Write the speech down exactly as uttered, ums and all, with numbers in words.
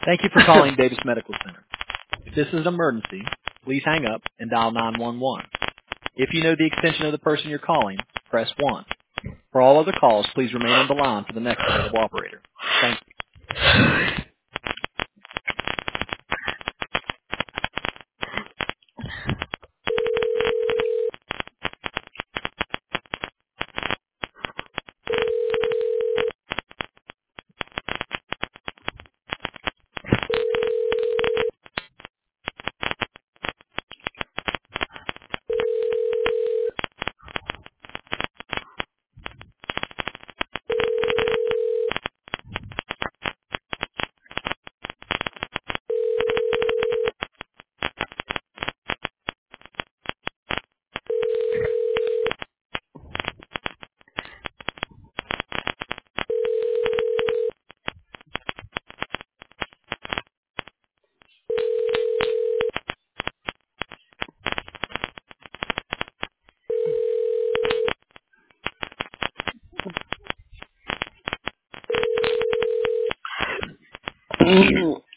Thank you for calling Davis Medical Center. If this is an emergency, please hang up and dial nine one one. If you know the extension of the person you're calling, press one. For all other calls, please remain on the line for the next available operator. Thank Mm.